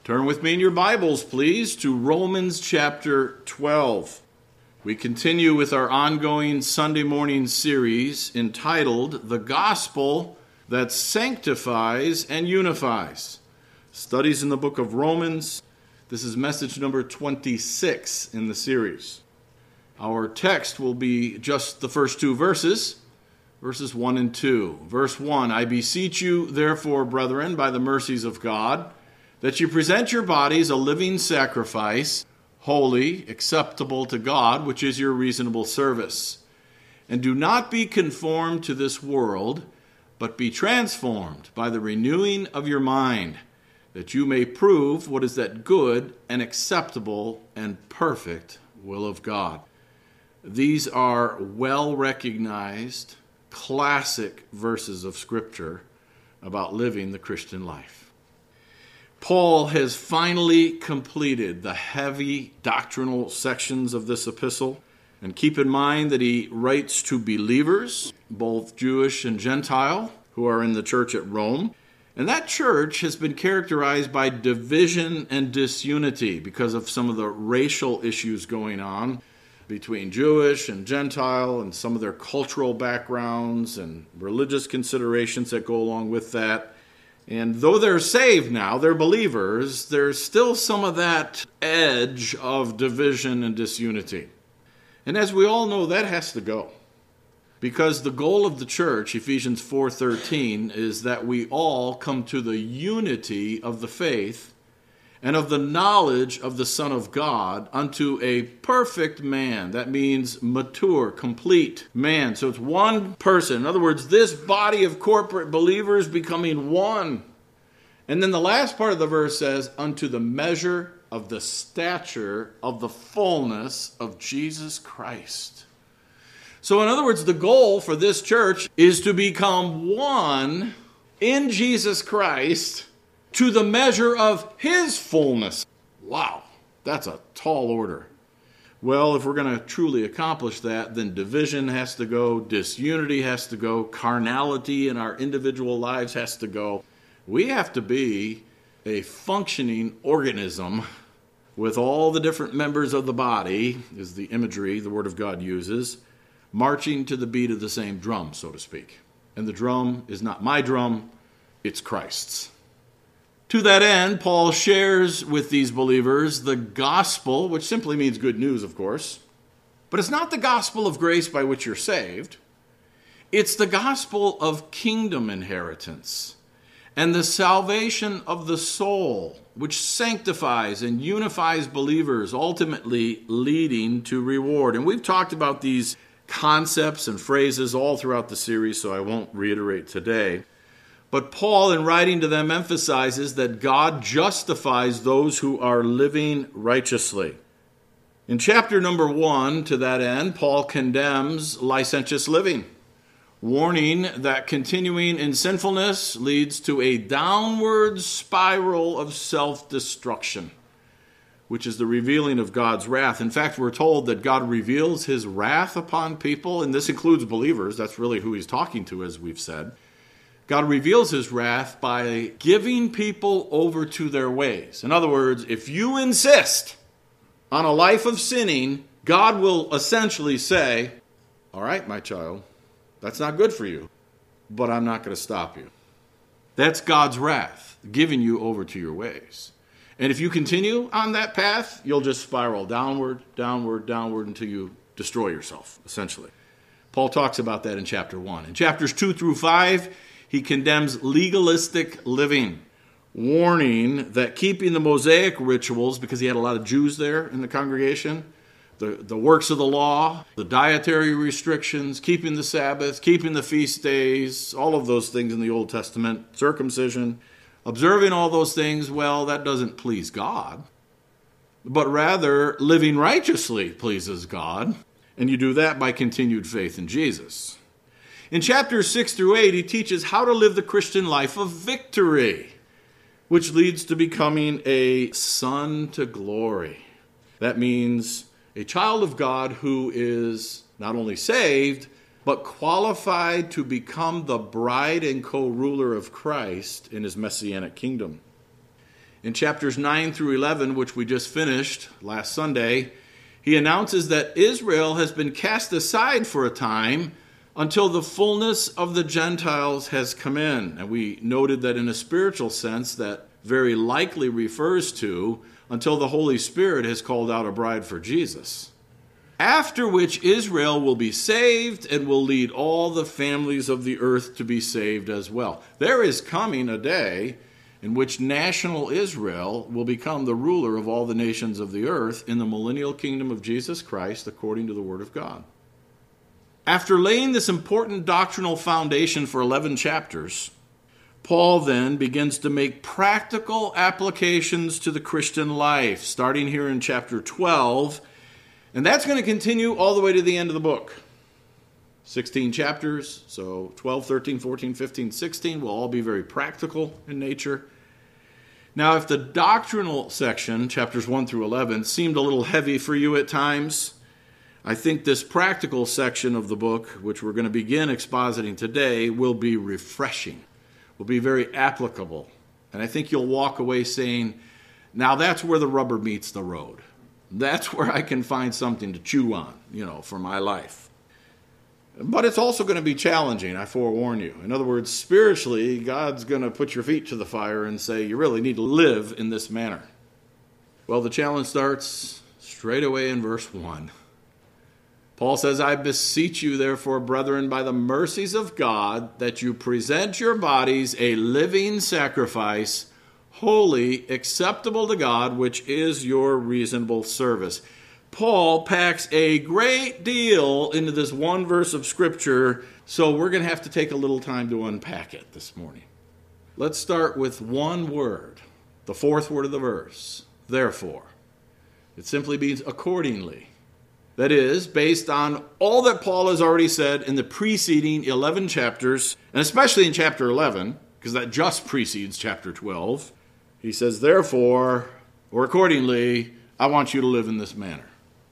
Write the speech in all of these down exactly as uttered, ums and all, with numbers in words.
Turn with me in your Bibles, please, to Romans chapter twelve. We continue with our ongoing Sunday morning series entitled The Gospel That Sanctifies and Unifies. Studies in the book of Romans. This is message number twenty-six in the series. Our text will be just the first two verses, verses one and two. Verse one, I beseech you, therefore, brethren, by the mercies of God, that you present your bodies a living sacrifice, holy, acceptable to God, which is your reasonable service. And do not be conformed to this world, but be transformed by the renewing of your mind, that you may prove what is that good and acceptable and perfect will of God. These are well-recognized, classic verses of Scripture about living the Christian life. Paul has finally completed the heavy doctrinal sections of this epistle. And keep in mind that he writes to believers, both Jewish and Gentile, who are in the church at Rome. And that church has been characterized by division and disunity because of some of the racial issues going on between Jewish and Gentile and some of their cultural backgrounds and religious considerations that go along with that. And though they're saved now, they're believers, there's still some of that edge of division and disunity. And as we all know, that has to go. Because the goal of the church, Ephesians four thirteen, is that we all come to the unity of the faith and of the knowledge of the Son of God unto a perfect man. That means mature, complete man. So it's one person. In other words, this body of corporate believers becoming one. And then the last part of the verse says, unto the measure of the stature of the fullness of Jesus Christ. So in other words, the goal for this church is to become one in Jesus Christ to the measure of his fullness. Wow, that's a tall order. Well, if we're going to truly accomplish that, then division has to go, disunity has to go, carnality in our individual lives has to go. We have to be a functioning organism with all the different members of the body, is the imagery the Word of God uses, marching to the beat of the same drum, so to speak. And the drum is not my drum, it's Christ's. To that end, Paul shares with these believers the gospel, which simply means good news, of course. But it's not the gospel of grace by which you're saved. It's the gospel of kingdom inheritance and the salvation of the soul, which sanctifies and unifies believers, ultimately leading to reward. And we've talked about these concepts and phrases all throughout the series, so I won't reiterate today. But Paul, in writing to them, emphasizes that God justifies those who are living righteously. In chapter number one, to that end, Paul condemns licentious living, warning that continuing in sinfulness leads to a downward spiral of self-destruction, which is the revealing of God's wrath. In fact, we're told that God reveals his wrath upon people, and this includes believers. That's really who he's talking to, as we've said. God reveals his wrath by giving people over to their ways. In other words, if you insist on a life of sinning, God will essentially say, all right, my child, that's not good for you, but I'm not going to stop you. That's God's wrath, giving you over to your ways. And if you continue on that path, you'll just spiral downward, downward, downward until you destroy yourself, essentially. Paul talks about that in chapter one. In chapters two through five, he condemns legalistic living, warning that keeping the Mosaic rituals, because he had a lot of Jews there in the congregation, the, the works of the law, the dietary restrictions, keeping the Sabbath, keeping the feast days, all of those things in the Old Testament, circumcision, observing all those things, well, that doesn't please God. But rather, living righteously pleases God, and you do that by continued faith in Jesus. In chapters six through eight, he teaches how to live the Christian life of victory, which leads to becoming a son to glory. That means a child of God who is not only saved, but qualified to become the bride and co-ruler of Christ in his messianic kingdom. In chapters nine through eleven, which we just finished last Sunday, he announces that Israel has been cast aside for a time until the fullness of the Gentiles has come in. And we noted that in a spiritual sense, that very likely refers to until the Holy Spirit has called out a bride for Jesus. After which Israel will be saved and will lead all the families of the earth to be saved as well. There is coming a day in which national Israel will become the ruler of all the nations of the earth in the millennial kingdom of Jesus Christ, according to the Word of God. After laying this important doctrinal foundation for eleven chapters, Paul then begins to make practical applications to the Christian life, starting here in chapter twelve, and that's going to continue all the way to the end of the book. sixteen chapters, so twelve, thirteen, fourteen, fifteen, sixteen will all be very practical in nature. Now, if the doctrinal section, chapters one through eleven, seemed a little heavy for you at times, I think this practical section of the book, which we're going to begin expositing today, will be refreshing, will be very applicable. And I think you'll walk away saying, now that's where the rubber meets the road. That's where I can find something to chew on, you know, for my life. But it's also going to be challenging, I forewarn you. In other words, spiritually, God's going to put your feet to the fire and say, you really need to live in this manner. Well, the challenge starts straight away in verse one. Paul says, I beseech you, therefore, brethren, by the mercies of God, that you present your bodies a living sacrifice, holy, acceptable to God, which is your reasonable service. Paul packs a great deal into this one verse of Scripture, so we're going to have to take a little time to unpack it this morning. Let's start with one word, the fourth word of the verse, therefore. It simply means accordingly. That is, based on all that Paul has already said in the preceding eleven chapters, and especially in chapter eleven, because that just precedes chapter twelve, he says, therefore, or accordingly, I want you to live in this manner.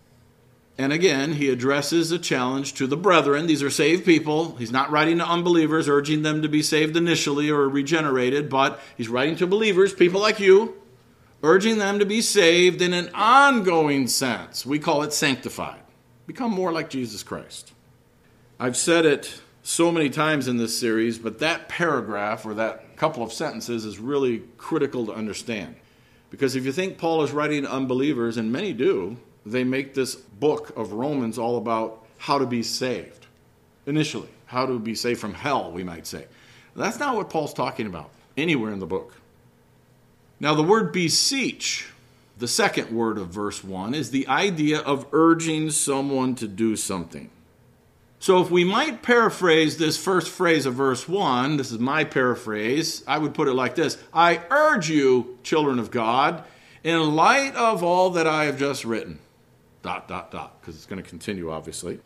And again, he addresses a challenge to the brethren. These are saved people. He's not writing to unbelievers, urging them to be saved initially or regenerated, but he's writing to believers, people like you, urging them to be saved in an ongoing sense. We call it sanctified. Become more like Jesus Christ. I've said it so many times in this series, but that paragraph or that couple of sentences is really critical to understand. Because if you think Paul is writing to unbelievers, and many do, they make this book of Romans all about how to be saved. Initially, how to be saved from hell, we might say. That's not what Paul's talking about anywhere in the book. Now, the word beseech, the second word of verse one, is the idea of urging someone to do something. So if we might paraphrase this first phrase of verse one, this is my paraphrase, I would put it like this. I urge you, children of God, in light of all that I have just written. Dot, dot, dot, because it's going to continue, obviously.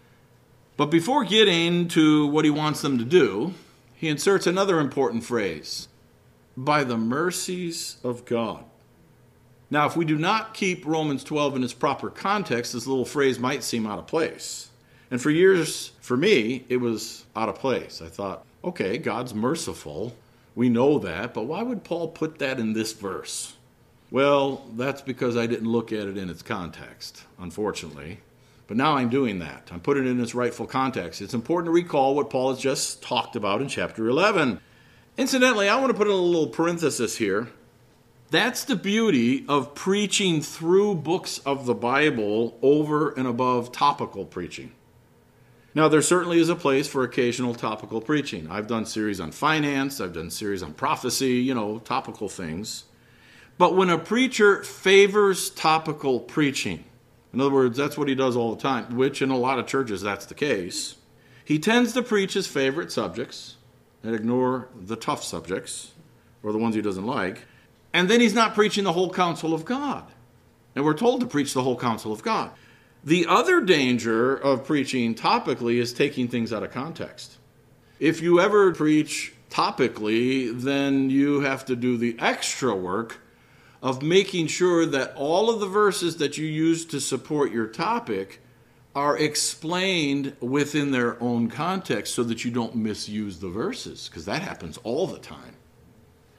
But before getting to what he wants them to do, he inserts another important phrase. By the mercies of God. Now, if we do not keep Romans twelve in its proper context, this little phrase might seem out of place. And for years, for me, it was out of place. I thought, okay, God's merciful. We know that, but why would Paul put that in this verse? Well, that's because I didn't look at it in its context, unfortunately. But now I'm doing that. I'm putting it in its rightful context. It's important to recall what Paul has just talked about in chapter eleven. Incidentally, I want to put in a little parenthesis here. That's the beauty of preaching through books of the Bible over and above topical preaching. Now, there certainly is a place for occasional topical preaching. I've done series on finance, I've done series on prophecy, you know, topical things. But when a preacher favors topical preaching, in other words, that's what he does all the time, which in a lot of churches that's the case, he tends to preach his favorite subjects, and ignore the tough subjects, or the ones he doesn't like. And then he's not preaching the whole counsel of God. And we're told to preach the whole counsel of God. The other danger of preaching topically is taking things out of context. If you ever preach topically, then you have to do the extra work of making sure that all of the verses that you use to support your topic are explained within their own context so that you don't misuse the verses, because that happens all the time.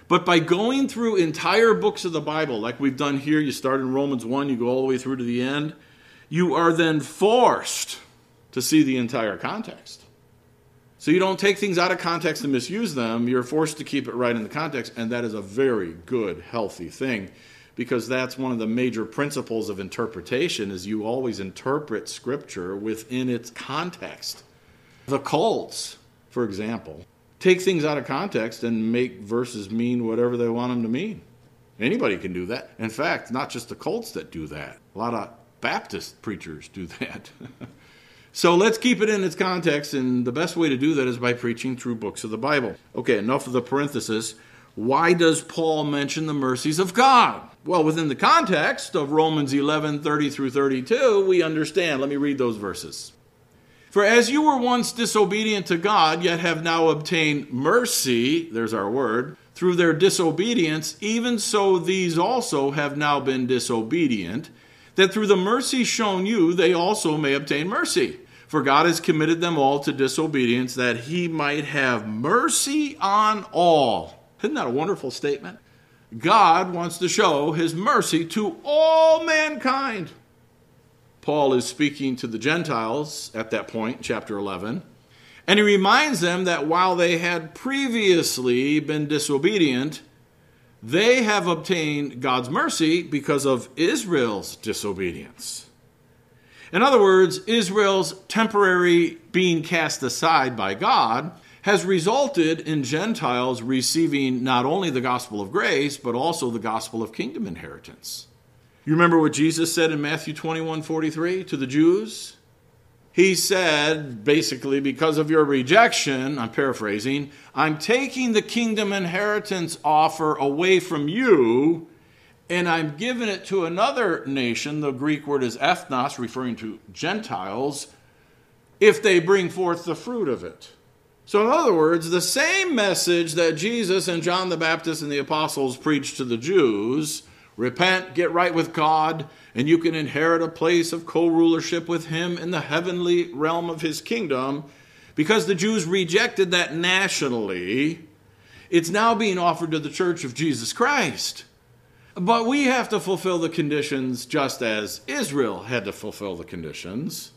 But by going through entire books of the Bible, like we've done here, you start in Romans one, you go all the way through to the end, you are then forced to see the entire context. So you don't take things out of context and misuse them. You're forced to keep it right in the context, and that is a very good, healthy thing, because that's one of the major principles of interpretation, is you always interpret Scripture within its context. The cults, for example, take things out of context and make verses mean whatever they want them to mean. Anybody can do that. In fact, not just the cults that do that. A lot of Baptist preachers do that. So let's keep it in its context, and the best way to do that is by preaching through books of the Bible. Okay, enough of the parenthesis. Why does Paul mention the mercies of God? Well, within the context of Romans eleven, thirty through thirty-two, we understand. Let me read those verses. For as you were once disobedient to God, yet have now obtained mercy, there's our word, through their disobedience, even so these also have now been disobedient, that through the mercy shown you, they also may obtain mercy. For God has committed them all to disobedience, that he might have mercy on all. Isn't that a wonderful statement? God wants to show his mercy to all mankind. Paul is speaking to the Gentiles at that point, chapter eleven, and he reminds them that while they had previously been disobedient, they have obtained God's mercy because of Israel's disobedience. In other words, Israel's temporary being cast aside by God has resulted in Gentiles receiving not only the gospel of grace, but also the gospel of kingdom inheritance. You remember what Jesus said in Matthew twenty-one forty-three to the Jews? He said, basically, because of your rejection, I'm paraphrasing, I'm taking the kingdom inheritance offer away from you, and I'm giving it to another nation. The Greek word is ethnos, referring to Gentiles, if they bring forth the fruit of it. So in other words, the same message that Jesus and John the Baptist and the apostles preached to the Jews, repent, get right with God, and you can inherit a place of co-rulership with him in the heavenly realm of his kingdom. Because the Jews rejected that nationally, it's now being offered to the church of Jesus Christ. But we have to fulfill the conditions just as Israel had to fulfill the conditions.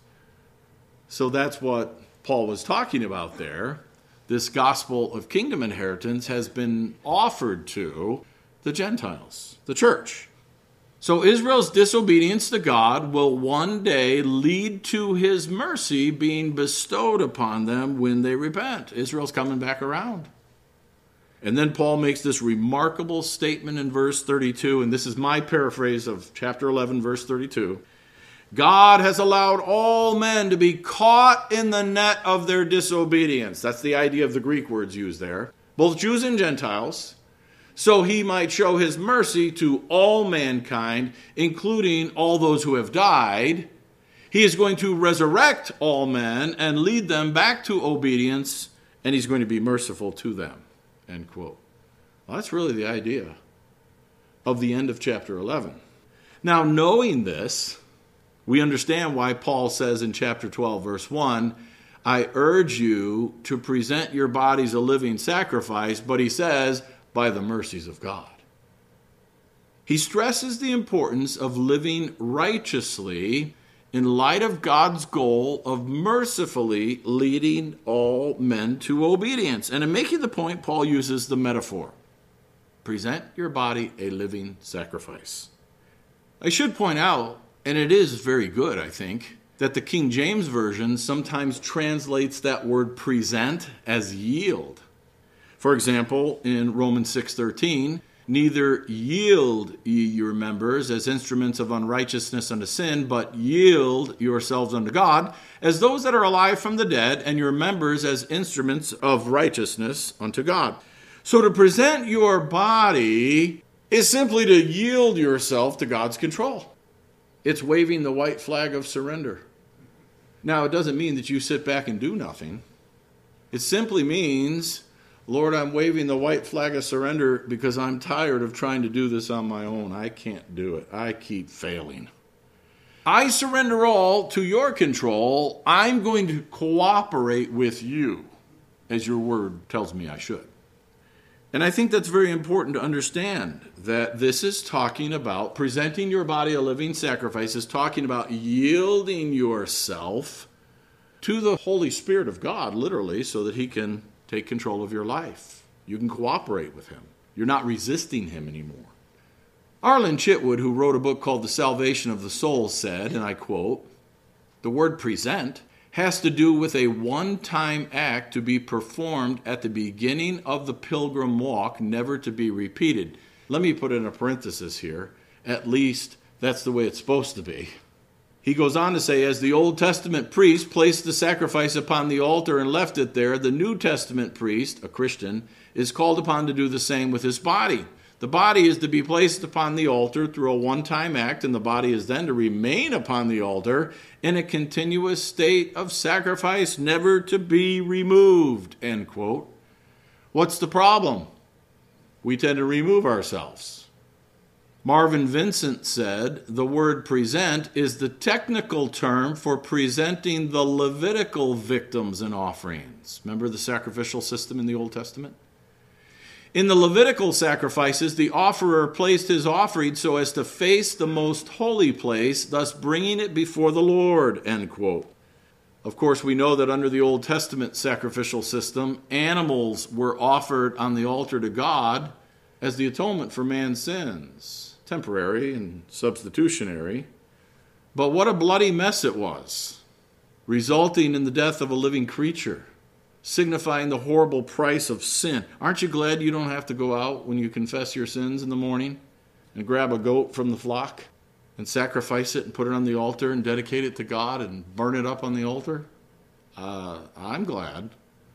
So that's what Paul was talking about there. This gospel of kingdom inheritance has been offered to the Gentiles, the church. So Israel's disobedience to God will one day lead to his mercy being bestowed upon them when they repent. Israel's coming back around. And then Paul makes this remarkable statement in verse thirty-two, and this is my paraphrase of chapter eleven, verse thirty-two. God has allowed all men to be caught in the net of their disobedience. That's the idea of the Greek words used there. Both Jews and Gentiles. So he might show his mercy to all mankind, including all those who have died. He is going to resurrect all men and lead them back to obedience, and he's going to be merciful to them. End quote. Well, that's really the idea of the end of chapter eleven. Now, knowing this, we understand why Paul says in chapter twelve, verse one, I urge you to present your bodies a living sacrifice, but he says, by the mercies of God. He stresses the importance of living righteously in light of God's goal of mercifully leading all men to obedience. And in making the point, Paul uses the metaphor. Present your body a living sacrifice. I should point out, and it is very good, I think, that the King James Version sometimes translates that word present as yield. For example, in Romans six thirteen, neither yield ye your members as instruments of unrighteousness unto sin, but yield yourselves unto God as those that are alive from the dead, and your members as instruments of righteousness unto God. So to present your body is simply to yield yourself to God's control. It's waving the white flag of surrender. Now, it doesn't mean that you sit back and do nothing. It simply means, Lord, I'm waving the white flag of surrender because I'm tired of trying to do this on my own. I can't do it. I keep failing. I surrender all to your control. I'm going to cooperate with you, as your word tells me I should. And I think that's very important to understand, that this is talking about presenting your body a living sacrifice, is talking about yielding yourself to the Holy Spirit of God, literally, so that he can take control of your life. You can cooperate with him. You're not resisting him anymore. Arlen Chitwood, who wrote a book called The Salvation of the Soul, said, and I quote, "The word present has to do with a one-time act to be performed at the beginning of the pilgrim walk, never to be repeated." Let me put in a parenthesis here. At least that's the way it's supposed to be. He goes on to say, as the Old Testament priest placed the sacrifice upon the altar and left it there, the New Testament priest, a Christian, is called upon to do the same with his body. The body is to be placed upon the altar through a one-time act, and the body is then to remain upon the altar in a continuous state of sacrifice, never to be removed, end quote. What's the problem? We tend to remove ourselves. Marvin Vincent said, the word present is the technical term for presenting the Levitical victims and offerings. Remember the sacrificial system in the Old Testament? In the Levitical sacrifices, the offerer placed his offering so as to face the most holy place, thus bringing it before the Lord, end quote. Of course, we know that under the Old Testament sacrificial system, animals were offered on the altar to God as the atonement for man's sins, temporary and substitutionary. But what a bloody mess it was, resulting in the death of a living creature, signifying the horrible price of sin. Aren't you glad you don't have to go out when you confess your sins in the morning and grab a goat from the flock and sacrifice it and put it on the altar and dedicate it to God and burn it up on the altar? Uh, I'm glad.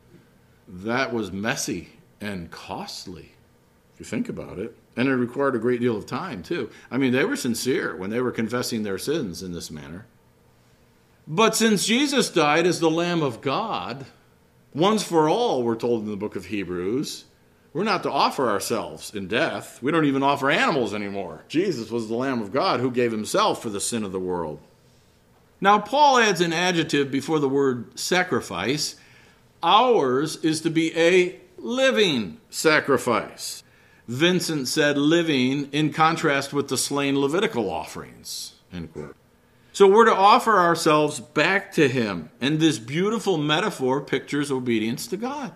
That was messy and costly, if you think about it. And it required a great deal of time, too. I mean, they were sincere when they were confessing their sins in this manner. But since Jesus died as the Lamb of God, once for all, we're told in the book of Hebrews, we're not to offer ourselves in death. We don't even offer animals anymore. Jesus was the Lamb of God who gave himself for the sin of the world. Now, Paul adds an adjective before the word sacrifice. Ours is to be a living sacrifice. Vincent said living in contrast with the slain Levitical offerings, end quote. So we're to offer ourselves back to him. And this beautiful metaphor pictures obedience to God.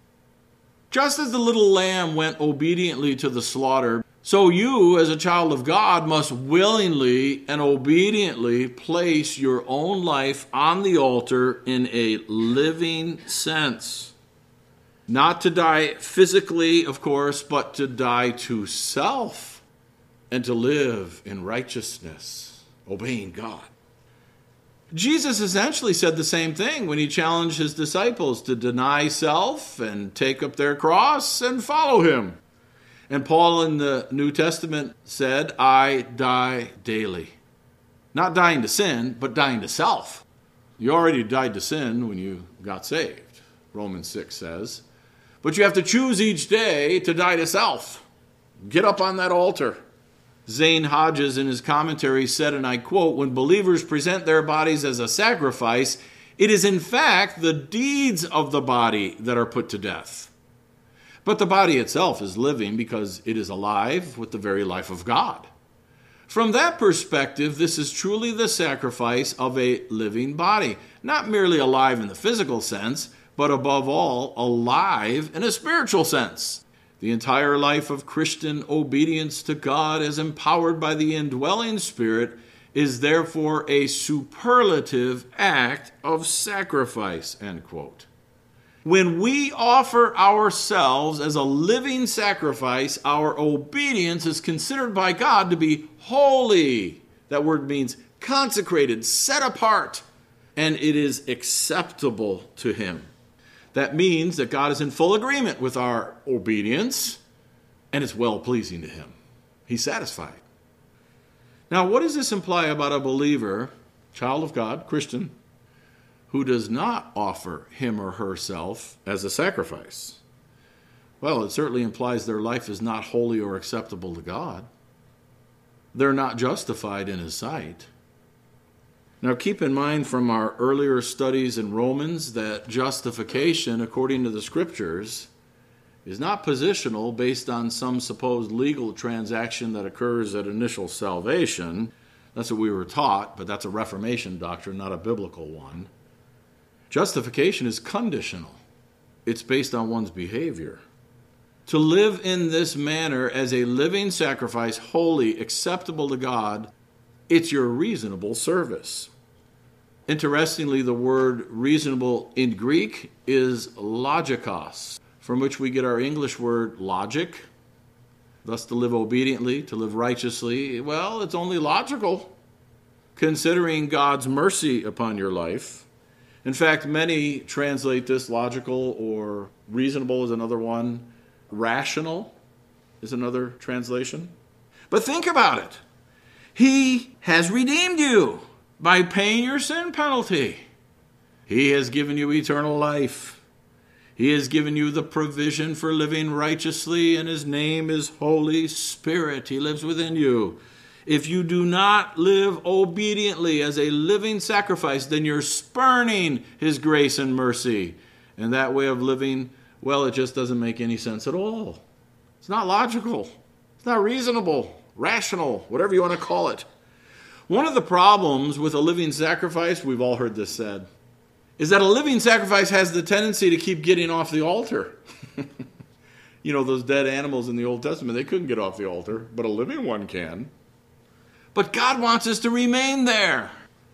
Just as the little lamb went obediently to the slaughter, so you, as a child of God, must willingly and obediently place your own life on the altar in a living sense. Not to die physically, of course, but to die to self and to live in righteousness, obeying God. Jesus essentially said the same thing when he challenged his disciples to deny self and take up their cross and follow him. And Paul in the New Testament said, I die daily. Not dying to sin, but dying to self. You already died to sin when you got saved, Romans six says. But you have to choose each day to die to self. Get up on that altar. Zane Hodges in his commentary said, and I quote, when believers present their bodies as a sacrifice, it is in fact the deeds of the body that are put to death. But the body itself is living because it is alive with the very life of God. From that perspective, this is truly the sacrifice of a living body, not merely alive in the physical sense, but above all, alive in a spiritual sense. The entire life of Christian obedience to God as empowered by the indwelling Spirit is therefore a superlative act of sacrifice, end quote. When we offer ourselves as a living sacrifice, our obedience is considered by God to be holy. That word means consecrated, set apart, and it is acceptable to him. That means that God is in full agreement with our obedience, and it's well-pleasing to him. He's satisfied. Now, what does this imply about a believer, child of God, Christian, who does not offer him or herself as a sacrifice? Well, it certainly implies their life is not holy or acceptable to God. They're not justified in his sight. Now, keep in mind from our earlier studies in Romans that justification, according to the Scriptures, is not positional based on some supposed legal transaction that occurs at initial salvation. That's what we were taught, but that's a Reformation doctrine, not a biblical one. Justification is conditional. It's based on one's behavior. To live in this manner as a living sacrifice, holy, acceptable to God, it's your reasonable service. Interestingly, the word reasonable in Greek is logikos, from which we get our English word logic, thus to live obediently, to live righteously. Well, it's only logical, considering God's mercy upon your life. In fact, many translate this logical, or reasonable is another one. Rational is another translation. But think about it. He has redeemed you by paying your sin penalty. He has given you eternal life. He has given you the provision for living righteously, and his name is Holy Spirit. He lives within you. If you do not live obediently as a living sacrifice, then you're spurning his grace and mercy. And that way of living, well, it just doesn't make any sense at all. It's not logical. It's not reasonable, rational, whatever you want to call it. One of the problems with a living sacrifice, we've all heard this said, is that a living sacrifice has the tendency to keep getting off the altar. You know, those dead animals in the Old Testament, they couldn't get off the altar, but a living one can. But God wants us to remain there,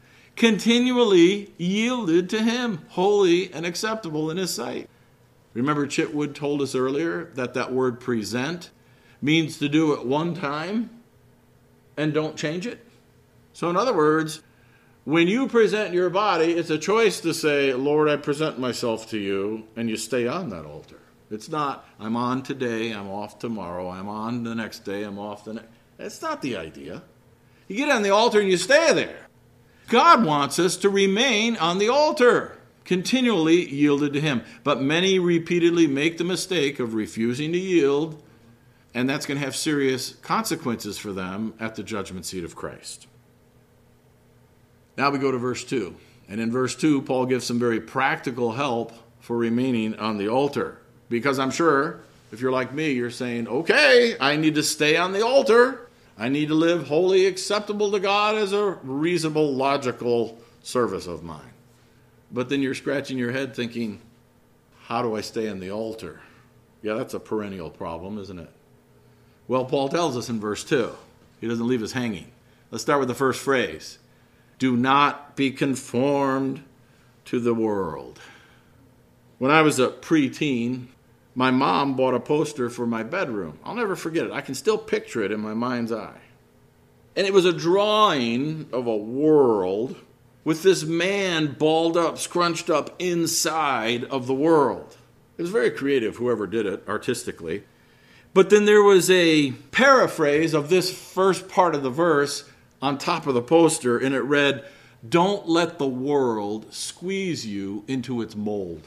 continually yielded to him, holy and acceptable in his sight. Remember, Chitwood told us earlier that that word present means to do it one time and don't change it. So in other words, when you present your body, it's a choice to say, Lord, I present myself to you, and you stay on that altar. It's not, I'm on today, I'm off tomorrow, I'm on the next day, I'm off the next. That's not the idea. You get on the altar and you stay there. God wants us to remain on the altar, continually yielded to him. But many repeatedly make the mistake of refusing to yield, and that's going to have serious consequences for them at the judgment seat of Christ. Now we go to verse two. And in verse two, Paul gives some very practical help for remaining on the altar. Because I'm sure, if you're like me, you're saying, okay, I need to stay on the altar. I need to live wholly acceptable to God as a reasonable, logical service of mine. But then you're scratching your head thinking, how do I stay on the altar? Yeah, that's a perennial problem, isn't it? Well, Paul tells us in verse two. He doesn't leave us hanging. Let's start with the first phrase. Do not be conformed to the world. When I was a preteen, my mom bought a poster for my bedroom. I'll never forget it. I can still picture it in my mind's eye. And it was a drawing of a world with this man balled up, scrunched up inside of the world. It was very creative, whoever did it, artistically. But then there was a paraphrase of this first part of the verse on top of the poster, and it read, don't let the world squeeze you into its mold.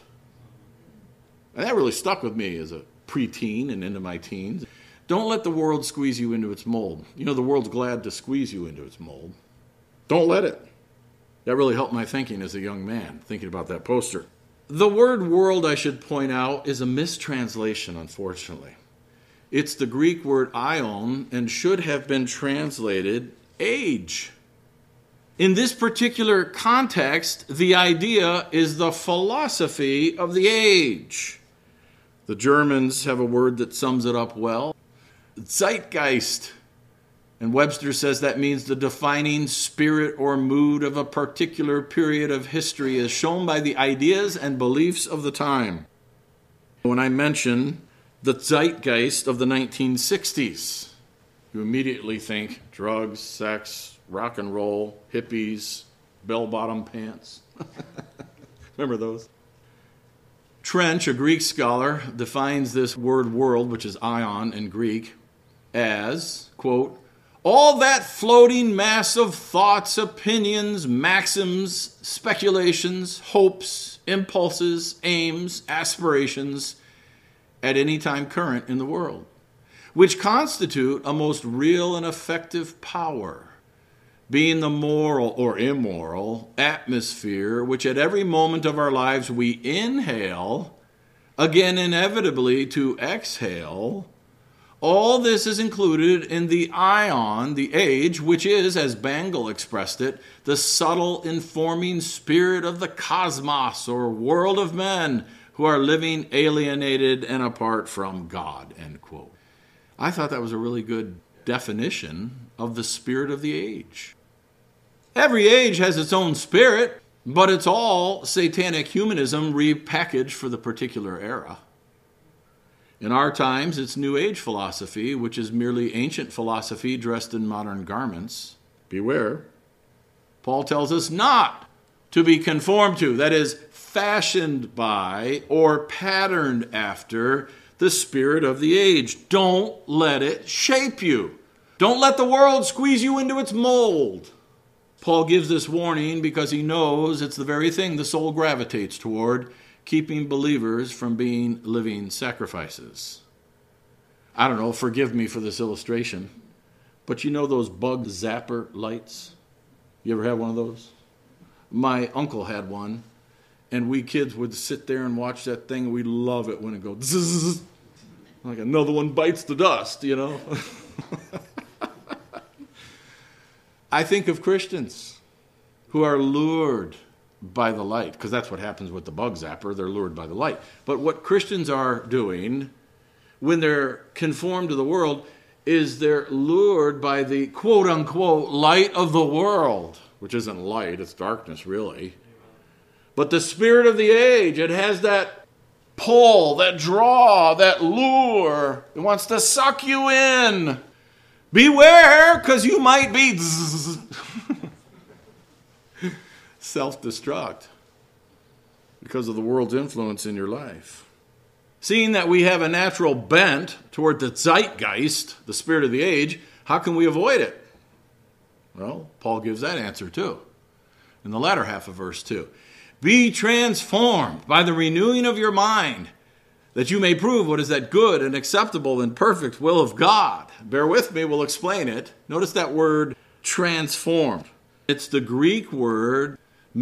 And that really stuck with me as a preteen and into my teens. Don't let the world squeeze you into its mold. You know, the world's glad to squeeze you into its mold. Don't let it. That really helped my thinking as a young man, thinking about that poster. The word world, I should point out, is a mistranslation, unfortunately. It's the Greek word aion and should have been translated age. In this particular context, the idea is the philosophy of the age. The Germans have a word that sums it up well. Zeitgeist. And Webster says that means the defining spirit or mood of a particular period of history as shown by the ideas and beliefs of the time. When I mention the zeitgeist of the nineteen sixties, you immediately think drugs, sex, rock and roll, hippies, bell-bottom pants. Remember those? Trench, a Greek scholar, defines this word world, which is aion in Greek, as, quote, all that floating mass of thoughts, opinions, maxims, speculations, hopes, impulses, aims, aspirations at any time current in the world, which constitute a most real and effective power, being the moral or immoral atmosphere which at every moment of our lives we inhale again inevitably to exhale. All this is included in the aion, the age, which is, as Bengal expressed it, the subtle informing spirit of the cosmos, or world of men who are living alienated and apart from God, end quote. I thought that was a really good definition of the spirit of the age. Every age has its own spirit, but it's all satanic humanism repackaged for the particular era. In our times, it's New Age philosophy, which is merely ancient philosophy dressed in modern garments. Beware. Paul tells us not to be conformed to, that is, fashioned by or patterned after the spirit of the age. Don't let it shape you. Don't let the world squeeze you into its mold. Paul gives this warning because he knows it's the very thing the soul gravitates toward, keeping believers from being living sacrifices. I don't know, forgive me for this illustration, but you know those bug zapper lights? You ever had one of those? My uncle had one, and we kids would sit there and watch that thing, and we'd love it when it goes zzz, like another one bites the dust, you know? I think of Christians who are lured by the light, because that's what happens with the bug zapper. They're lured by the light. But what Christians are doing when they're conformed to the world is they're lured by the quote-unquote light of the world, which isn't light, it's darkness really. But the spirit of the age, it has that pull, that draw, that lure. It wants to suck you in. Beware, because you might be self-destruct because of the world's influence in your life. Seeing that we have a natural bent toward the zeitgeist, the spirit of the age, how can we avoid it? Well, Paul gives that answer too, in the latter half of verse two. Be transformed by the renewing of your mind, that you may prove what is that good and acceptable and perfect will of God. Bear with me, we'll explain it. Notice that word transformed. It's the Greek word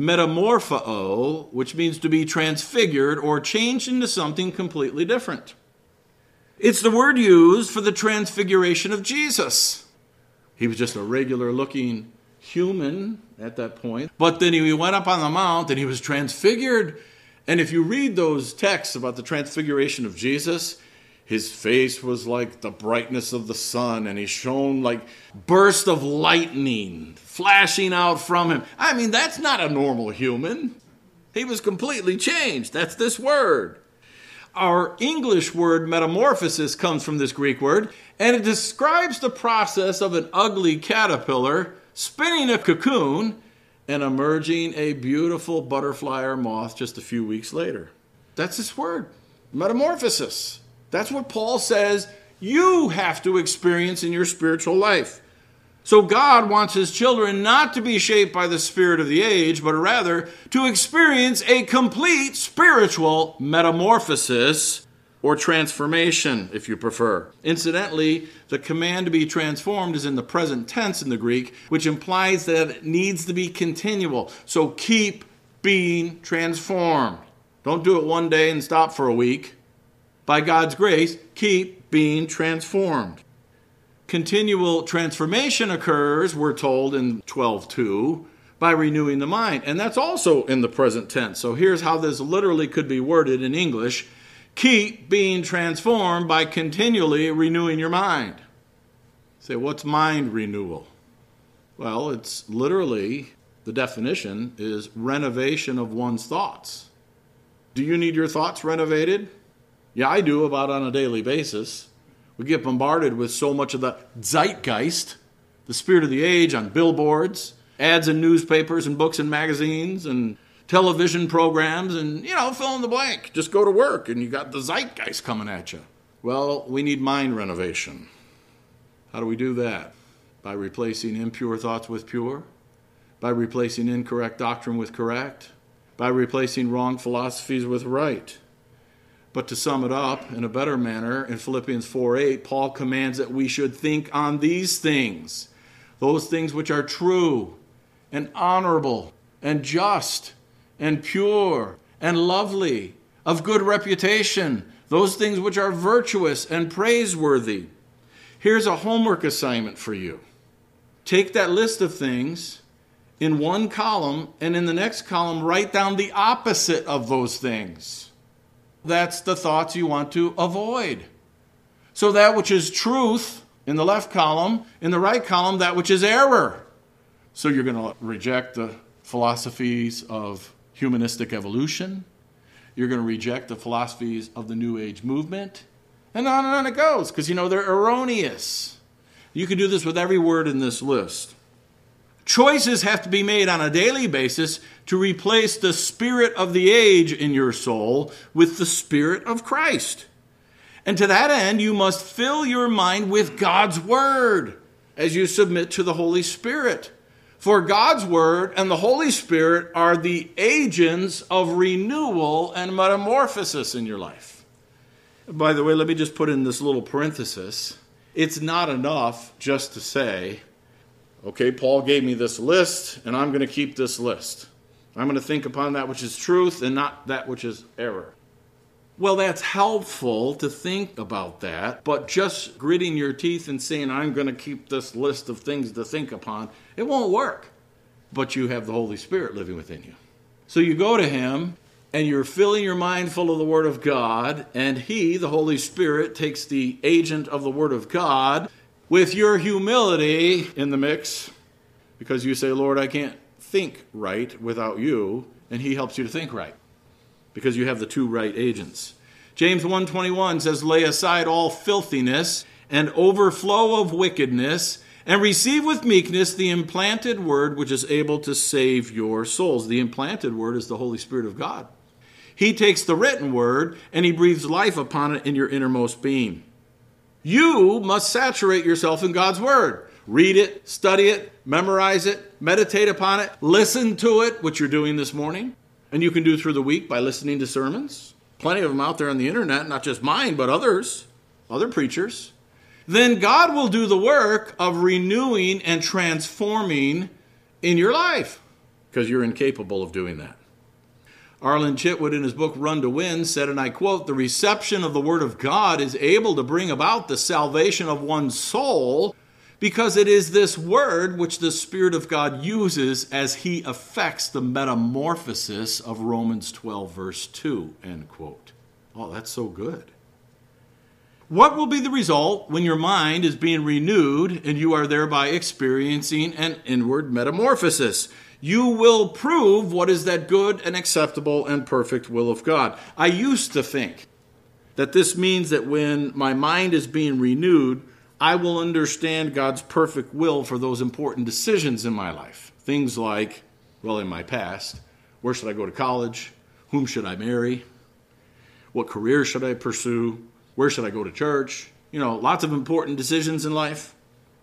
metamorpho, which means to be transfigured or changed into something completely different. It's the word used for the transfiguration of Jesus. He was just a regular looking human at that point, but then he went up on the mount and he was transfigured. And if you read those texts about the transfiguration of Jesus, his face was like the brightness of the sun, and he shone like bursts of lightning flashing out from him. I mean, that's not a normal human. He was completely changed. That's this word. Our English word metamorphosis comes from this Greek word, and it describes the process of an ugly caterpillar spinning a cocoon and emerging a beautiful butterfly or moth just a few weeks later. That's this word, metamorphosis. That's what Paul says you have to experience in your spiritual life. So God wants his children not to be shaped by the spirit of the age, but rather to experience a complete spiritual metamorphosis or transformation, if you prefer. Incidentally, the command to be transformed is in the present tense in the Greek, which implies that it needs to be continual. So keep being transformed. Don't do it one day and stop for a week. By God's grace, keep being transformed. Continual transformation occurs, we're told in twelve two, by renewing the mind. And that's also in the present tense. So here's how this literally could be worded in English. Keep being transformed by continually renewing your mind. Say, what's mind renewal? Well, it's literally, the definition is renovation of one's thoughts. Do you need your thoughts renovated? Yeah, I do, about on a daily basis. We get bombarded with so much of the zeitgeist, the spirit of the age, on billboards, ads in newspapers and books and magazines and television programs, and, you know, fill in the blank. Just go to work and you got the zeitgeist coming at you. Well, we need mind renovation. How do we do that? By replacing impure thoughts with pure, by replacing incorrect doctrine with correct, by replacing wrong philosophies with right. But to sum it up in a better manner, in Philippians four eight, Paul commands that we should think on these things, those things which are true and honorable and just and pure and lovely, of good reputation, those things which are virtuous and praiseworthy. Here's a homework assignment for you. Take that list of things in one column, and in the next column, write down the opposite of those things. That's the thoughts you want to avoid. So that which is truth in the left column, in the right column, that which is error. So you're going to reject the philosophies of humanistic evolution. You're going to reject the philosophies of the New Age movement. And on and on it goes, because you know they're erroneous. You can do this with every word in this list. Choices have to be made on a daily basis to replace the spirit of the age in your soul with the Spirit of Christ. And to that end, you must fill your mind with God's Word as you submit to the Holy Spirit. For God's Word and the Holy Spirit are the agents of renewal and metamorphosis in your life. By the way, let me just put in this little parenthesis. It's not enough just to say, okay, Paul gave me this list, and I'm going to keep this list. I'm going to think upon that which is truth and not that which is error. Well, that's helpful to think about that, but just gritting your teeth and saying, I'm going to keep this list of things to think upon, it won't work. But you have the Holy Spirit living within you. So you go to Him, and you're filling your mind full of the Word of God, and He, the Holy Spirit, takes the agent of the Word of God with your humility in the mix, because you say, Lord, I can't think right without you, and He helps you to think right, because you have the two right agents. James one twenty-one says, lay aside all filthiness and overflow of wickedness, and receive with meekness the implanted word which is able to save your souls. The implanted word is the Holy Spirit of God. He takes the written word and He breathes life upon it in your innermost being. You must saturate yourself in God's Word. Read it, study it, memorize it, meditate upon it, listen to it, which you're doing this morning. And you can do through the week by listening to sermons. Plenty of them out there on the internet, not just mine, but others, other preachers. Then God will do the work of renewing and transforming in your life, because you're incapable of doing that. Arlen Chitwood, in his book Run to Win, said, and I quote, the reception of the Word of God is able to bring about the salvation of one's soul because it is this Word which the Spirit of God uses as He affects the metamorphosis of Romans twelve, verse two, end quote. Oh, that's so good. What will be the result when your mind is being renewed and you are thereby experiencing an inward metamorphosis? You will prove what is that good and acceptable and perfect will of God. I used to think that this means that when my mind is being renewed, I will understand God's perfect will for those important decisions in my life. Things like, well, in my past, where should I go to college? Whom should I marry? What career should I pursue? Where should I go to church? You know, lots of important decisions in life.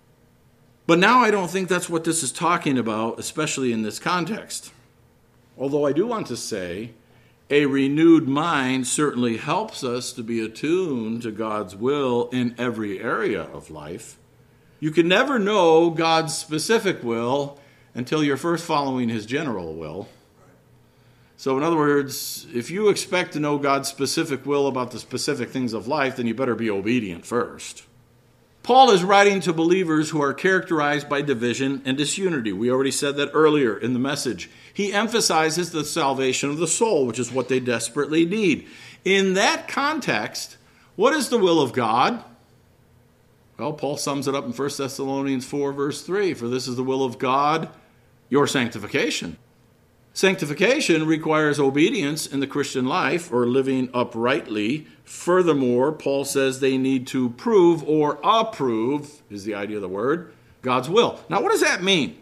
But now I don't think that's what this is talking about, especially in this context. Although I do want to say, a renewed mind certainly helps us to be attuned to God's will in every area of life. You can never know God's specific will until you're first following His general will. So in other words, if you expect to know God's specific will about the specific things of life, then you better be obedient first. Paul is writing to believers who are characterized by division and disunity. We already said that earlier in the message. He emphasizes the salvation of the soul, which is what they desperately need. In that context, what is the will of God? Well, Paul sums it up in First Thessalonians four, verse three. For this is the will of God, your sanctification. Sanctification requires obedience in the Christian life, or living uprightly. Furthermore, Paul says they need to prove or approve, is the idea of the word, God's will. Now, what does that mean?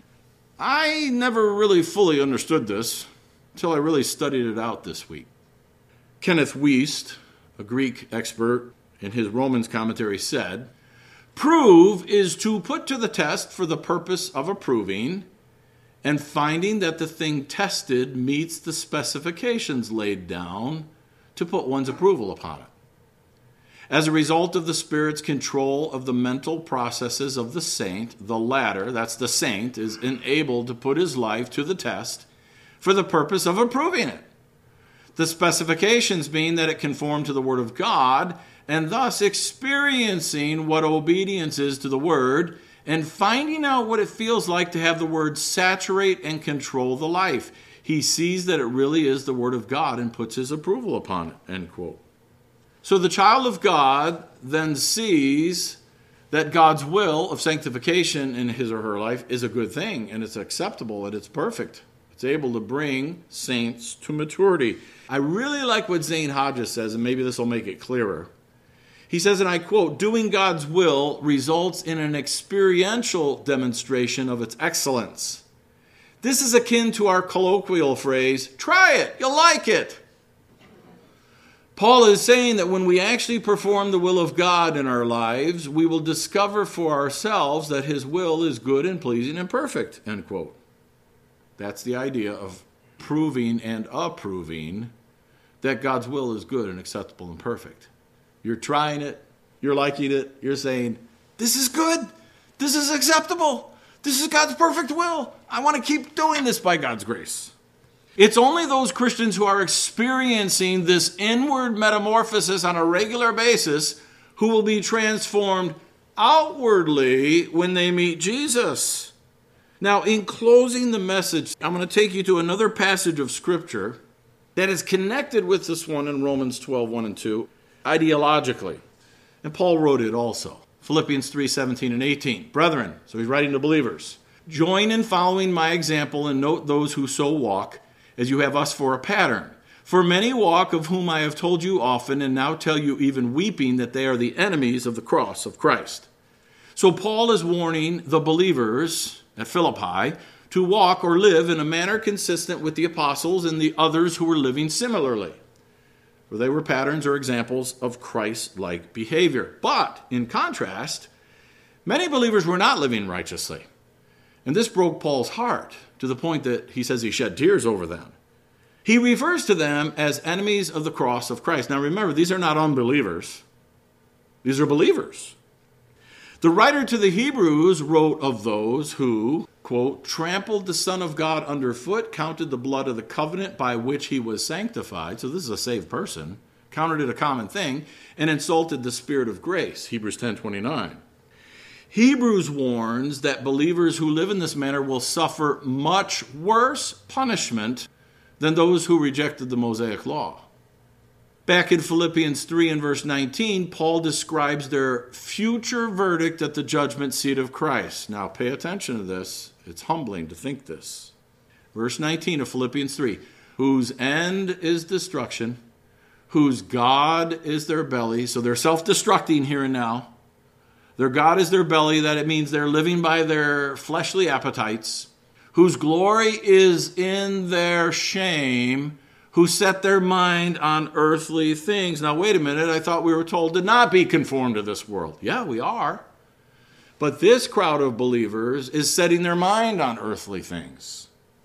I never really fully understood this until I really studied it out this week. Kenneth Wuest, a Greek expert, in his Romans commentary said, prove is to put to the test for the purpose of approving and finding that the thing tested meets the specifications laid down to put one's approval upon it. As a result of the Spirit's control of the mental processes of the saint, the latter, that's the saint, is enabled to put his life to the test for the purpose of approving it. The specifications being that it conformed to the Word of God, and thus experiencing what obedience is to the Word, and finding out what it feels like to have the Word saturate and control the life. He sees that it really is the Word of God and puts his approval upon it, end quote. So the child of God then sees that God's will of sanctification in his or her life is a good thing, and it's acceptable, and it's perfect. It's able to bring saints to maturity. I really like what Zane Hodges says, and maybe this will make it clearer. He says, and I quote, "Doing God's will results in an experiential demonstration of its excellence. This is akin to our colloquial phrase, try it, you'll like it." Paul is saying that when we actually perform the will of God in our lives, we will discover for ourselves that his will is good and pleasing and perfect, end quote. That's the idea of proving and approving that God's will is good and acceptable and perfect. You're trying it, you're liking it, you're saying, this is good, this is acceptable, this is God's perfect will. I want to keep doing this by God's grace. It's only those Christians who are experiencing this inward metamorphosis on a regular basis who will be transformed outwardly when they meet Jesus. Now, in closing the message, I'm going to take you to another passage of Scripture that is connected with this one in Romans twelve, one and two, ideologically. And Paul wrote it also. Philippians three, seventeen and eighteen. Brethren, so he's writing to believers, join in following my example and note those who so walk, as you have us for a pattern. For many walk, of whom I have told you often, and now tell you even weeping, that they are the enemies of the cross of Christ. So Paul is warning the believers at Philippi to walk or live in a manner consistent with the apostles and the others who were living similarly. For they were patterns or examples of Christ-like behavior. But, in contrast, many believers were not living righteously. And this broke Paul's heart to the point that he says he shed tears over them. He refers to them as enemies of the cross of Christ. Now remember, these are not unbelievers. These are believers. The writer to the Hebrews wrote of those who, quote, trampled the Son of God underfoot, counted the blood of the covenant by which he was sanctified, so this is a saved person, counted it a common thing, and insulted the Spirit of grace, Hebrews ten twenty-nine. Hebrews warns that believers who live in this manner will suffer much worse punishment than those who rejected the Mosaic law. Back in Philippians three and verse nineteen, Paul describes their future verdict at the judgment seat of Christ. Now pay attention to this. It's humbling to think this. Verse nineteen of Philippians three, whose end is destruction, whose God is their belly. So they're self-destructing here and now. Their God is their belly, that it means they're living by their fleshly appetites, whose glory is in their shame, who set their mind on earthly things. Now, wait a minute, I thought we were told to not be conformed to this world. Yeah, we are. But this crowd of believers is setting their mind on earthly things.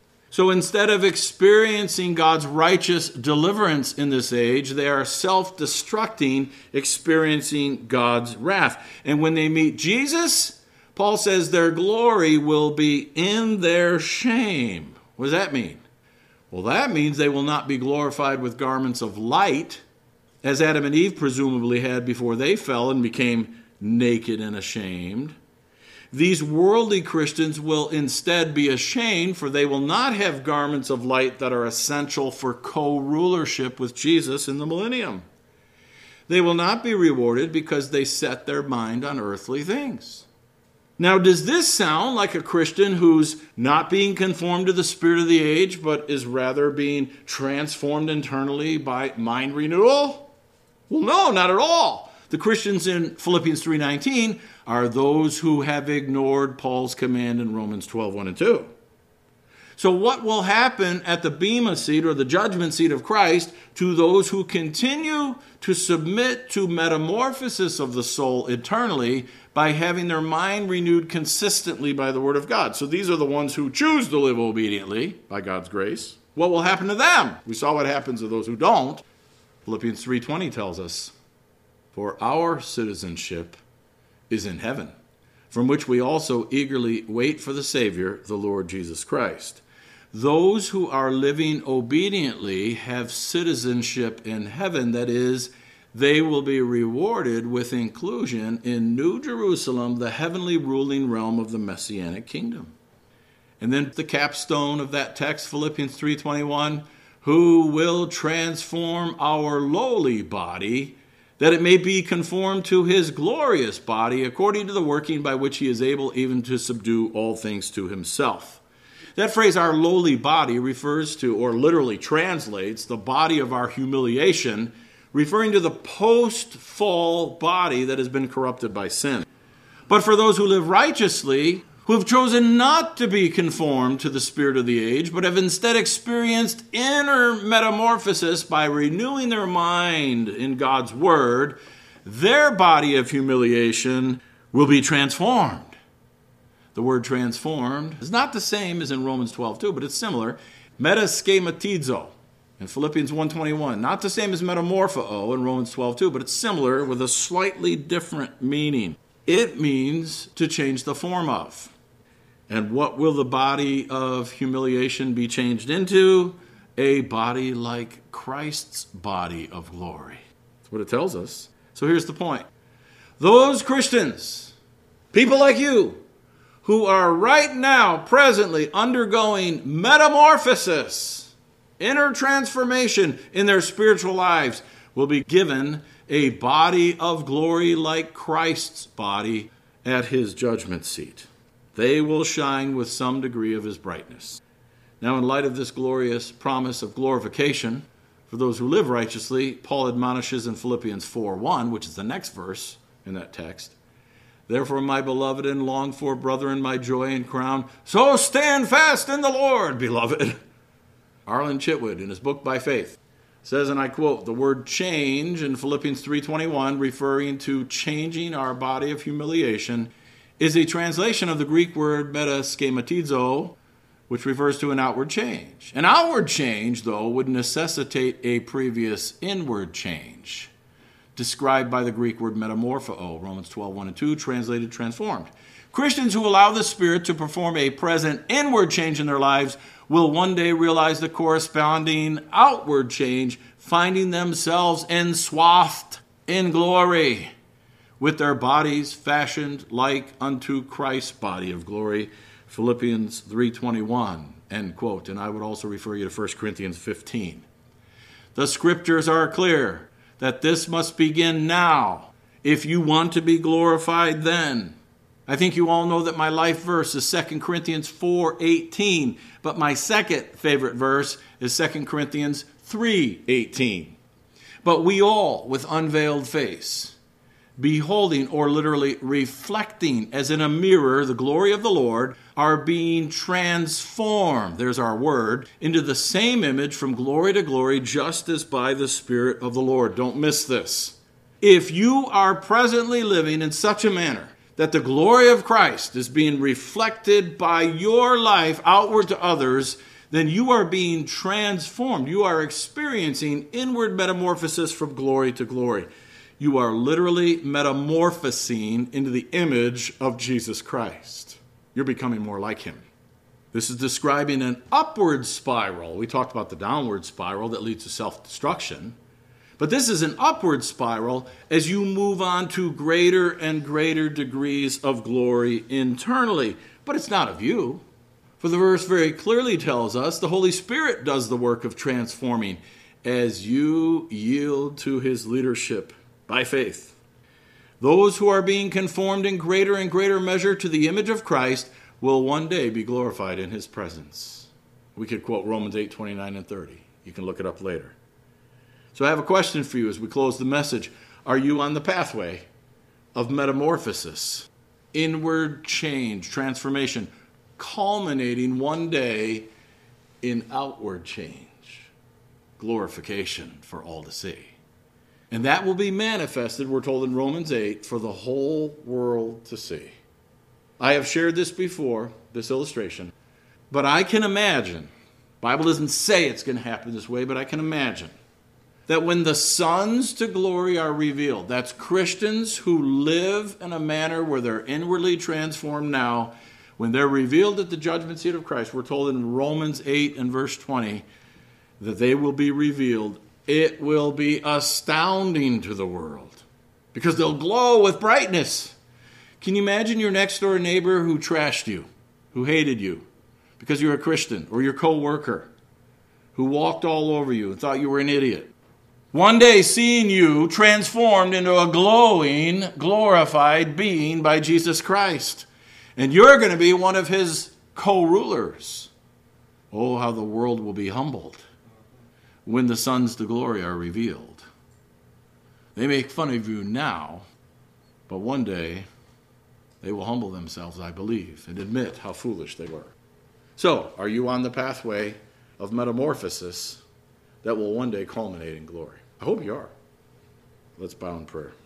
So instead of experiencing God's righteous deliverance in this age, they are self-destructing, experiencing God's wrath. And when they meet Jesus, Paul says their glory will be in their shame. What does that mean? Well, that means they will not be glorified with garments of light, as Adam and Eve presumably had before they fell and became naked and ashamed. These worldly Christians will instead be ashamed, for they will not have garments of light that are essential for co-rulership with Jesus in the millennium. They will not be rewarded because they set their mind on earthly things. Now, does this sound like a Christian who's not being conformed to the spirit of the age, but is rather being transformed internally by mind renewal? Well, no, not at all. The Christians in Philippians three nineteen are those who have ignored Paul's command in Romans twelve, one and two. So what will happen at the bema seat or the judgment seat of Christ to those who continue to submit to metamorphosis of the soul eternally by having their mind renewed consistently by the Word of God? So these are the ones who choose to live obediently by God's grace. What will happen to them? We saw what happens to those who don't. Philippians three twenty tells us, for our citizenship is in heaven, from which we also eagerly wait for the Savior, the Lord Jesus Christ. those who are living obediently have citizenship in heaven. That is, they will be rewarded with inclusion in New Jerusalem, the heavenly ruling realm of the Messianic kingdom. And then the capstone of that text, Philippians three twenty-one, who will transform our lowly body, that it may be conformed to his glorious body, according to the working by which he is able even to subdue all things to himself. That phrase, our lowly body, refers to, or literally translates, the body of our humiliation, referring to the post-fall body that has been corrupted by sin. But for those who live righteously, who have chosen not to be conformed to the spirit of the age, but have instead experienced inner metamorphosis by renewing their mind in God's word, their body of humiliation will be transformed. The word transformed is not the same as in Romans twelve two, but it's similar. Metaschematizo in Philippians one twenty-one. Not the same as metamorpho in Romans twelve two, but it's similar with a slightly different meaning. It means to change the form of. And what will the body of humiliation be changed into? A body like Christ's body of glory. That's what it tells us. So here's the point. Those Christians, people like you, who are right now presently undergoing metamorphosis, inner transformation in their spiritual lives, will be given a body of glory like Christ's body at his judgment seat. They will shine with some degree of his brightness. Now, in light of this glorious promise of glorification for those who live righteously, Paul admonishes in Philippians four one, which is the next verse in that text, therefore, my beloved and longed for brethren, my joy and crown, so stand fast in the Lord, beloved. Arlen Chitwood, in his book By Faith, says, and I quote, the word change in Philippians three twenty-one, referring to changing our body of humiliation, is a translation of the Greek word metaschematizo, which refers to an outward change. An outward change, though, would necessitate a previous inward change, described by the Greek word metamorpho, Romans twelve one and two, translated transformed. Christians who allow the Spirit to perform a present inward change in their lives will one day realize the corresponding outward change, finding themselves enswathed in glory, with their bodies fashioned like unto Christ's body of glory, Philippians three twenty-one, end quote. And I would also refer you to First Corinthians fifteen. The scriptures are clear that this must begin now if you want to be glorified then. I think you all know that my life verse is Second Corinthians four eighteen, but my second favorite verse is Second Corinthians three eighteen. But we all, with unveiled face, beholding, or literally reflecting as in a mirror the glory of the Lord, are being transformed, there's our word, into the same image from glory to glory, just as by the Spirit of the Lord. Don't miss this. If you are presently living in such a manner that the glory of Christ is being reflected by your life outward to others, then you are being transformed. You are experiencing inward metamorphosis from glory to glory. You are literally metamorphosing into the image of Jesus Christ. You're becoming more like him. This is describing an upward spiral. We talked about the downward spiral that leads to self-destruction. But this is an upward spiral as you move on to greater and greater degrees of glory internally. But it's not of you. For the verse very clearly tells us the Holy Spirit does the work of transforming as you yield to his leadership by faith. Those who are being conformed in greater and greater measure to the image of Christ will one day be glorified in his presence. We could quote Romans eight twenty-nine and thirty. You can look it up later. So I have a question for you as we close the message. Are you on the pathway of metamorphosis, inward change, transformation, culminating one day in outward change, glorification for all to see? And that will be manifested, we're told in Romans eight, for the whole world to see. I have shared this before, this illustration, but I can imagine, the Bible doesn't say it's going to happen this way, but I can imagine that when the sons to glory are revealed, that's Christians who live in a manner where they're inwardly transformed now, When they're revealed at the judgment seat of Christ, we're told in Romans eight and verse twenty that they will be revealed. It will be astounding to the world because they'll glow with brightness. Can you imagine your next door neighbor who trashed you, who hated you because you're a Christian, or your co-worker who walked all over you and thought you were an idiot? One day seeing you transformed into a glowing, glorified being by Jesus Christ. And you're going to be one of his co-rulers. Oh, how the world will be humbled when the sons to glory are revealed. They make fun of you now, but one day they will humble themselves, I believe, and admit how foolish they were. So, are you on the pathway of metamorphosis that will one day culminate in glory? I hope you are. Let's bow in prayer.